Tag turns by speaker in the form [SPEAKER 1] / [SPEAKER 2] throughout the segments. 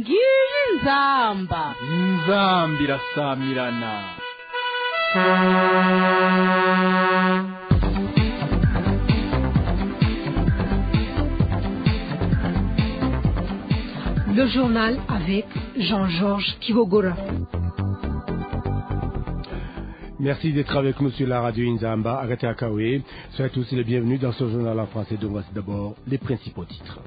[SPEAKER 1] ngiyi inzamba
[SPEAKER 2] irasamirana.
[SPEAKER 3] Le journal avec Jean-Georges Kibogora.
[SPEAKER 4] Merci d'être avec nous sur la radio Inzamba, Arrêtez à Kawe. Soyez tous les bienvenus dans ce journal en français. Donc voici d'abord les principaux titres.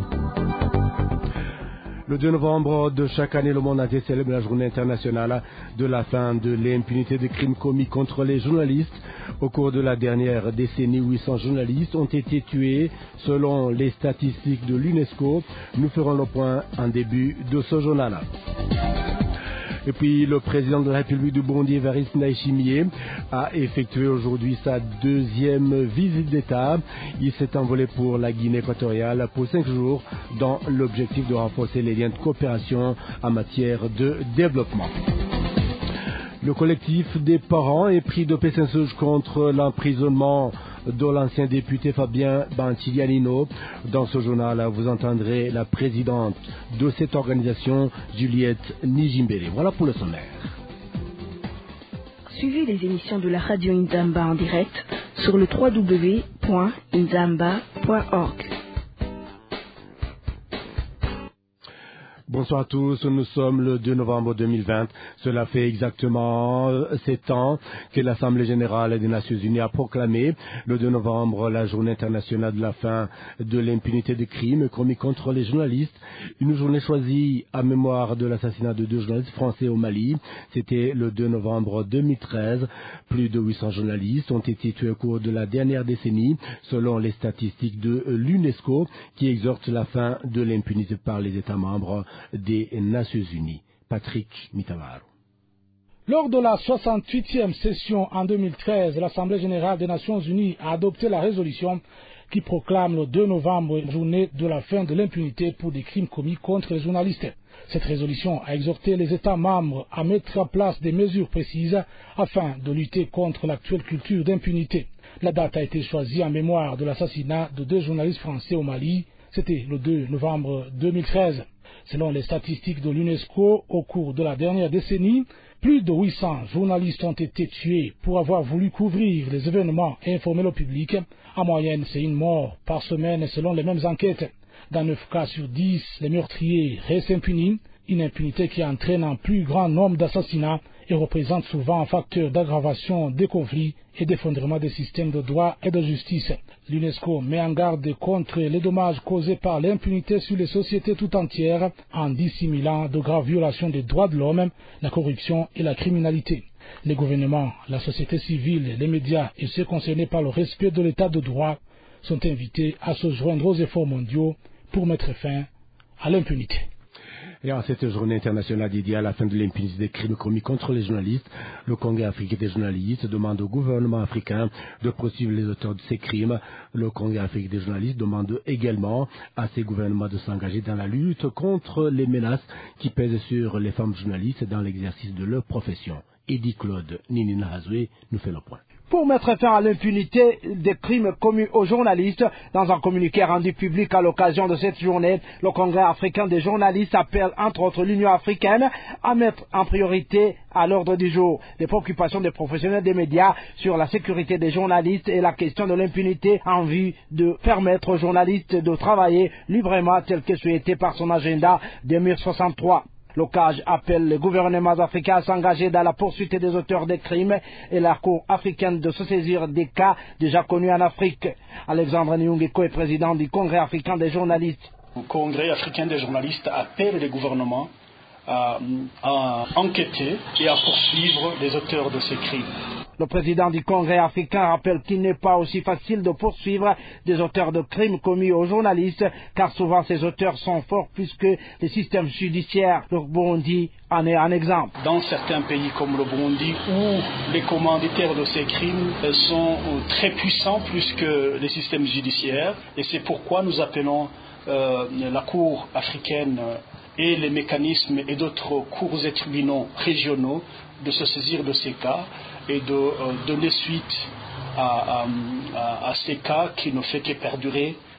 [SPEAKER 4] Le 2 novembre de chaque année, le monde entier célèbre la journée internationale de la fin de l'impunité des crimes commis contre les journalistes. Au cours de la dernière décennie, 800 journalistes ont été tués selon les statistiques de l'UNESCO. Nous ferons le point en début de ce journal. Et puis, le président de la République du Burundi, Evariste Ndayishimiye, a effectué aujourd'hui sa deuxième visite d'État. Il s'est envolé pour la Guinée équatoriale pour 5 jours dans l'objectif de renforcer les liens de coopération en matière de développement. Le collectif des parents est pris de Pessinsuge contre l'emprisonnement de l'ancien député Fabien Bantilianino. Dans ce journal, vous entendrez la présidente de cette organisation, Juliette Nijimbere. Voilà pour le sommaire.
[SPEAKER 5] Suivez les émissions de la radio Inzamba en direct sur le www.inzamba.org.
[SPEAKER 4] Bonsoir à tous, nous sommes le 2 novembre 2020. Cela fait exactement 7 ans que l'Assemblée générale des Nations unies a proclamé le 2 novembre la journée internationale de la fin de l'impunité des crimes commis contre les journalistes. Une journée choisie à mémoire de l'assassinat de 2 journalistes français au Mali. C'était le 2 novembre 2013. Plus de 800 journalistes ont été tués au cours de la dernière décennie, selon les statistiques de l'UNESCO, qui exhorte la fin de l'impunité par les États membres des Nations Unies. Patrick Mitavaro.
[SPEAKER 6] Lors de la 68e session en 2013, l'Assemblée générale des Nations Unies a adopté la résolution qui proclame le 2 novembre journée de la fin de l'impunité pour des crimes commis contre les journalistes. Cette résolution a exhorté les États membres à mettre en place des mesures précises afin de lutter contre l'actuelle culture d'impunité. La date a été choisie en mémoire de l'assassinat de 2 journalistes français au Mali. C'était le 2 novembre 2013. Selon les statistiques de l'UNESCO, au cours de la dernière décennie, plus de 800 journalistes ont été tués pour avoir voulu couvrir les événements et informer le public. En moyenne, c'est une mort par semaine selon les mêmes enquêtes. Dans 9 cas sur 10, les meurtriers restent impunis, une impunité qui entraîne un plus grand nombre d'assassinats et représente souvent un facteur d'aggravation des conflits et d'effondrement des systèmes de droit et de justice. L'UNESCO met en garde contre les dommages causés par l'impunité sur les sociétés tout entières en dissimulant de graves violations des droits de l'homme, la corruption et la criminalité. Les gouvernements, la société civile, les médias et ceux concernés par le respect de l'état de droit sont invités à se joindre aux efforts mondiaux pour mettre fin à l'impunité.
[SPEAKER 4] Et en cette journée internationale dédiée à la fin de l'impunité des crimes commis contre les journalistes, le Congrès africain des journalistes demande au gouvernement africain de poursuivre les auteurs de ces crimes. Le Congrès africain des journalistes demande également à ces gouvernements de s'engager dans la lutte contre les menaces qui pèsent sur les femmes journalistes dans l'exercice de leur profession. Eddy Claude Ninina Hazoué nous fait le point.
[SPEAKER 7] Pour mettre fin à l'impunité des crimes commis aux journalistes, dans un communiqué rendu public à l'occasion de cette journée, le Congrès africain des journalistes appelle entre autres l'Union africaine à mettre en priorité à l'ordre du jour les préoccupations des professionnels des médias sur la sécurité des journalistes et la question de l'impunité en vue de permettre aux journalistes de travailler librement tel que souhaité par son agenda 2063. L'OCAJ appelle les gouvernements africains à s'engager dans la poursuite des auteurs des crimes et la Cour africaine de se saisir des cas déjà connus en Afrique. Alexandre Nyungeko est président du Congrès africain des journalistes.
[SPEAKER 8] Le Congrès africain des journalistes appelle les gouvernements à enquêter et à poursuivre les auteurs de ces crimes.
[SPEAKER 7] Le président du Congrès africain rappelle qu'il n'est pas aussi facile de poursuivre des auteurs de crimes commis aux journalistes, car souvent ces auteurs sont forts plus que les systèmes judiciaires. Le Burundi en est un exemple.
[SPEAKER 8] Dans certains pays comme le Burundi, où les commanditaires de ces crimes sont très puissants plus que les systèmes judiciaires, et c'est pourquoi nous appelons la Cour africaine et les mécanismes et d'autres cours et tribunaux régionaux de se saisir de ces cas et de donner suite à ces cas qui ne fait que perdurer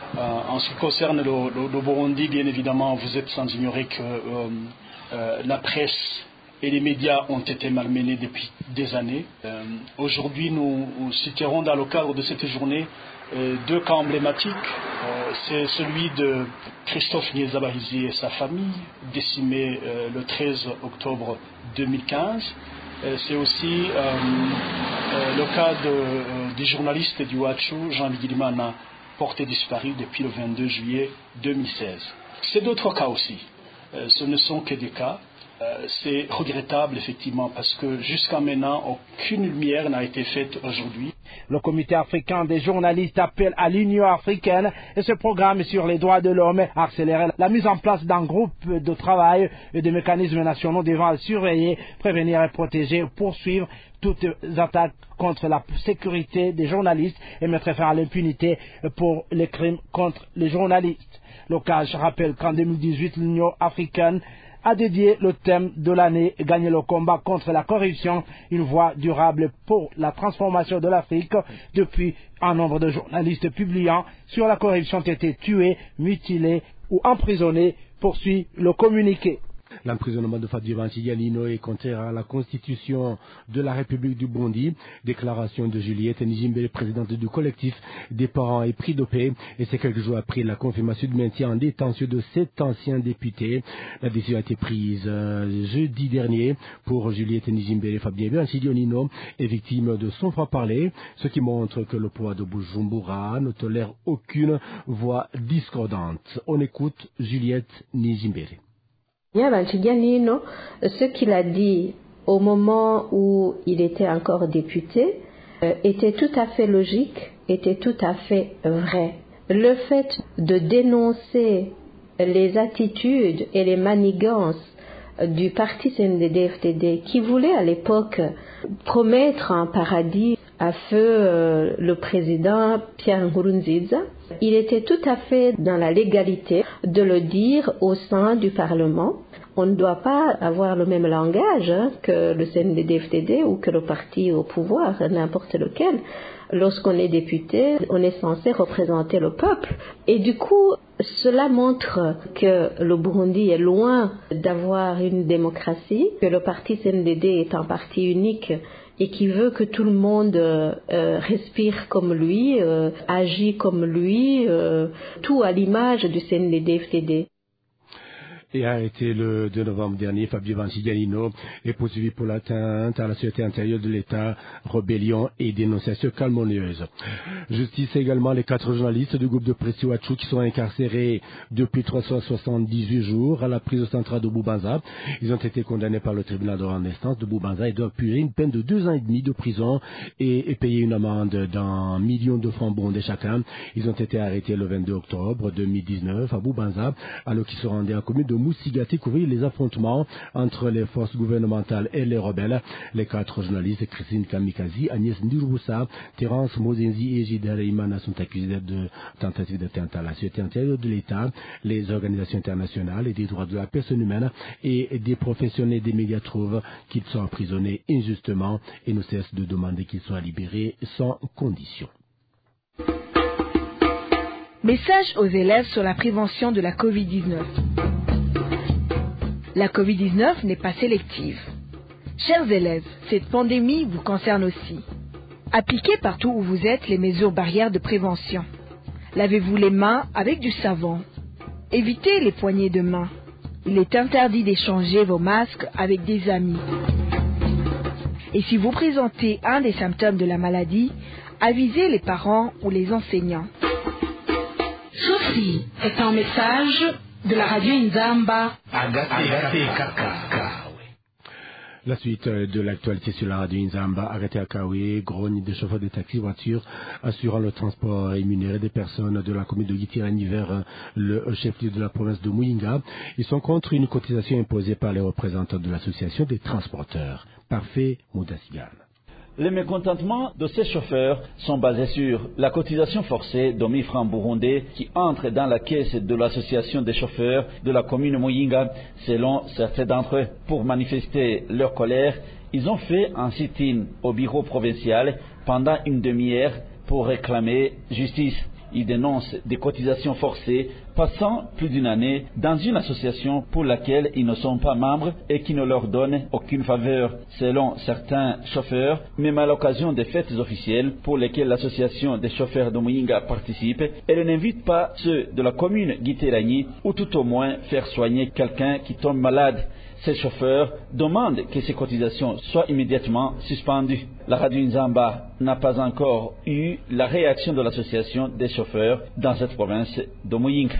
[SPEAKER 8] En ce qui concerne le Burundi, bien évidemment, vous êtes sans ignorer que la presse et les médias ont été malmenés depuis des années. Aujourd'hui, nous citerons dans le cadre de cette journée deux cas emblématiques. C'est celui de Christophe Nyezabahizi et sa famille, décimé le 13 octobre 2015. C'est aussi le cas du journaliste du Wachu, Jean Bigirimana, porté disparu depuis le 22 juillet 2016. C'est d'autres cas aussi. Ce ne sont que des cas. C'est regrettable effectivement parce que jusqu'à maintenant aucune lumière n'a été faite aujourd'hui.
[SPEAKER 7] Le Comité africain des journalistes appelle à l'Union africaine et ce programme sur les droits de l'homme à accélérer la mise en place d'un groupe de travail et de mécanismes nationaux devant surveiller, prévenir et protéger, poursuivre toutes les attaques contre la sécurité des journalistes et mettre fin à l'impunité pour les crimes contre les journalistes. Le CAJ rappelle qu'en 2018, l'Union africaine a dédié le thème de l'année « Gagner le combat contre la corruption, une voie durable pour la transformation de l'Afrique ». Depuis, un nombre de journalistes publiant sur la corruption ont été tués, mutilés ou emprisonnés, poursuit le communiqué.
[SPEAKER 4] L'emprisonnement de Fadji Vanchigalino est contraire à la Constitution de la République du Burundi. Déclaration de Juliette Nijimbere, présidente du collectif des parents et prix de paix. Et c'est quelques jours après la confirmation du maintien en détention de 7 anciens députés. La décision a été prise jeudi dernier pour Juliette Nijimbere. Fabien Vanchigalino est victime de son franc-parler, ce qui montre que le poids de Bujumbura ne tolère aucune voix discordante. On écoute Juliette Nijimbere.
[SPEAKER 2] Ce qu'il a dit au moment où il était encore député était tout à fait logique, était tout à fait vrai. Le fait de dénoncer les attitudes et les manigances du parti CNDD-FDD qui voulait à l'époque promettre un paradis à feu le président Pierre Nkurunziza, il était tout à fait dans la légalité de le dire au sein du Parlement. On ne doit pas avoir le même langage que le CNDD-FDD ou que le parti au pouvoir, n'importe lequel. Lorsqu'on est député, on est censé représenter le peuple. Et du coup, cela montre que le Burundi est loin d'avoir une démocratie, que le parti CNDD est un parti unique et qui veut que tout le monde respire comme lui, agit comme lui, tout à l'image du CNDD-FDD.
[SPEAKER 4] Et arrêté le 2 novembre dernier, Fabien Vanchigalino est poursuivi pour l'atteinte à la sûreté intérieure de l'État, rébellion et dénonciation calomnieuse. Justice également les 4 journalistes du groupe de presse Wachu qui sont incarcérés depuis 378 jours à la prison centrale de Bubanza. Ils ont été condamnés par le tribunal de grande instance de Bubanza et doivent purger une peine de 2 ans et demi de prison et payer une amende d'1 million de francs burundais chacun. Ils ont été arrêtés le 22 octobre 2019 à Bubanza alors qu'ils se rendaient en commune de Moussigati couvrir les affrontements entre les forces gouvernementales et les rebelles. Les 4 journalistes, Christine Kamikazi, Agnès Ndiroussa, Terence Mozenzi et Jidare Imana sont accusés de tentative d'atteinte à la sûreté intérieure de l'État. Les organisations internationales et des droits de la personne humaine et des professionnels des médias trouvent qu'ils sont emprisonnés injustement et ne cessent de demander qu'ils soient libérés sans condition.
[SPEAKER 3] Message aux élèves sur la prévention de la Covid-19. La Covid-19 n'est pas sélective. Chers élèves, cette pandémie vous concerne aussi. Appliquez partout où vous êtes les mesures barrières de prévention. Lavez-vous les mains avec du savon. Évitez les poignées de main. Il est interdit d'échanger vos masques avec des amis. Et si vous présentez un des symptômes de la maladie, avisez les parents ou les enseignants.
[SPEAKER 1] Ceci est un message de la radio Inzamba.
[SPEAKER 4] La suite de l'actualité sur la radio Inzamba, Agate Akawe, grogne des chauffeurs de taxi voitures assurant le transport rémunéré des personnes de la commune de Gitirani vers le chef-lieu de la province de Muyinga. Ils sont contre une cotisation imposée par les représentants de l'association des transporteurs. Parfait Moudasigan.
[SPEAKER 9] Les mécontentements de ces chauffeurs sont basés sur la cotisation forcée de 1000 francs burundais qui entre dans la caisse de l'association des chauffeurs de la commune Muyinga, selon certains d'entre eux. Pour manifester leur colère, ils ont fait un sit-in au bureau provincial pendant une demi-heure pour réclamer justice. Il dénonce des cotisations forcées, passant plus d'une année dans une association pour laquelle ils ne sont pas membres et qui ne leur donne aucune faveur. Selon certains chauffeurs, même à l'occasion des fêtes officielles pour lesquelles l'association des chauffeurs de Muyinga participe, elle n'invite pas ceux de la commune Giteragni ou tout au moins faire soigner quelqu'un qui tombe malade. Ces chauffeurs demandent que ces cotisations soient immédiatement suspendues. La radio Nzamba n'a pas encore eu la réaction de l'association des chauffeurs dans cette province de Muyinga.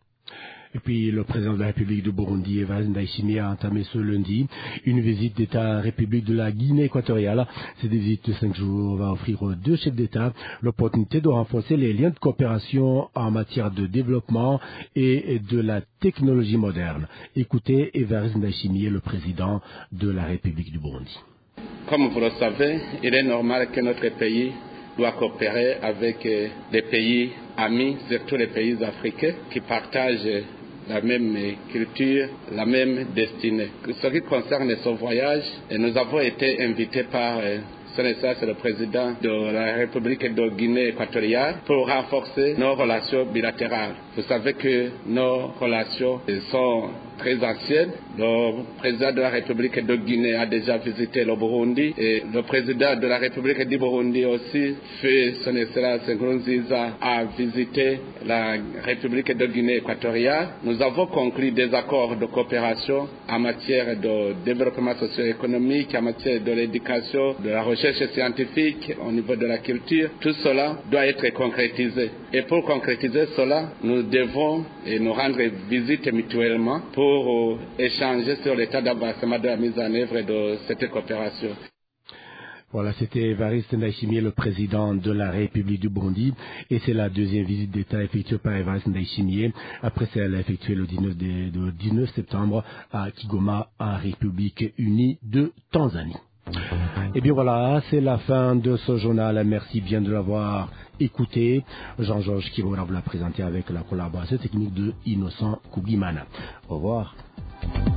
[SPEAKER 4] Et puis, le président de la République du Burundi, Evariste Ndayishimiye, a entamé ce lundi une visite d'État en République de la Guinée équatoriale. Cette visite de 5 jours va offrir aux deux chefs d'État l'opportunité de renforcer les liens de coopération en matière de développement et de la technologie moderne. Écoutez Evariste Ndayishimiye, le président de la République du Burundi.
[SPEAKER 10] Comme vous le savez, il est normal que notre pays doit coopérer avec des pays amis, surtout les pays africains qui partagent la même culture, la même destinée. Ce qui concerne ce voyage, nous avons été invités par son Excellence le président de la République de Guinée équatoriale pour renforcer nos relations bilatérales. Vous savez que nos relations sont très anciennes. Le président de la République de Guinée a déjà visité le Burundi et le président de la République du Burundi aussi, son Excellence Nkurunziza, a visité la République de Guinée équatoriale. Nous avons conclu des accords de coopération en matière de développement socio-économique, en matière de l'éducation, de la recherche scientifique, au niveau de la culture. Tout cela doit être concrétisé. Et pour concrétiser cela, nous devons nous rendre visite mutuellement pour échanger sur l'état d'avancement de la mise en œuvre de cette coopération.
[SPEAKER 4] Voilà, c'était Evariste Ndayishimiye, le président de la République du Burundi, et c'est la deuxième visite d'État effectuée par Evariste Ndayishimiye, après celle effectuée le 19 septembre à Kigoma, en République unie de Tanzanie. Et bien voilà, c'est la fin de ce journal. Merci bien de l'avoir écouté. Jean-Georges Kiroura vous l'a présenté avec la collaboration technique de Innocent Kougimana. Au revoir.